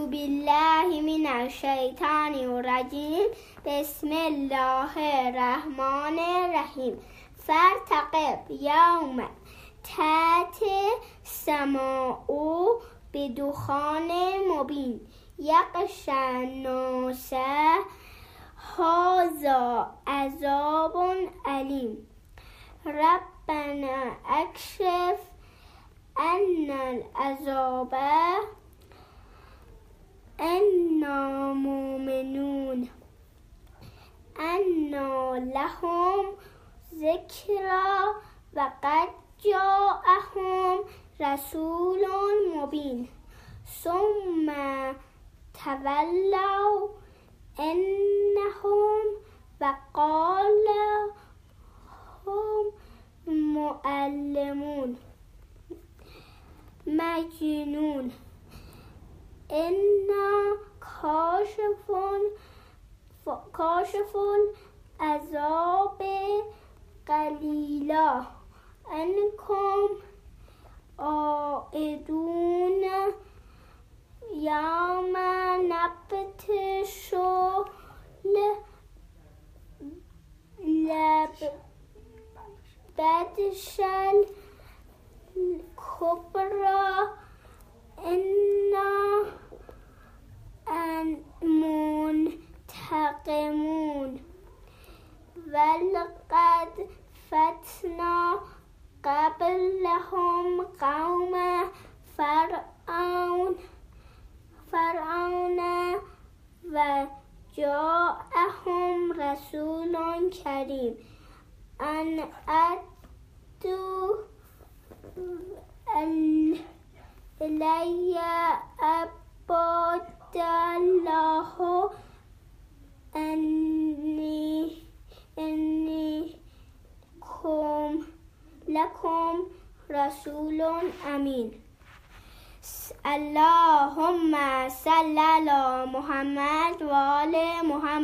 بالله من الشیطان الرجیم. بسم الله الرحمن الرحیم. فارتقب یوم تأتی السماء بدخان مبین یغشی الناس هذا عذاب علیم. ربنا اکشف عنا العذاب انا مؤمنون انا لهم ذکری و قد جاءهم رسول مبین ثم تولوا انهم وقال هم معلمون مجنون انا کاشف العذاب قلیلا انکم عائدون یوم نبطش بدش الکبری انا منتقمون ولقد فتنا قبلهم قوم فرعون و جاءهم رسول کریم ان ادوا الی عباد الله انی لکم رسول امین. اللهم صل علی محمد و آل محمد.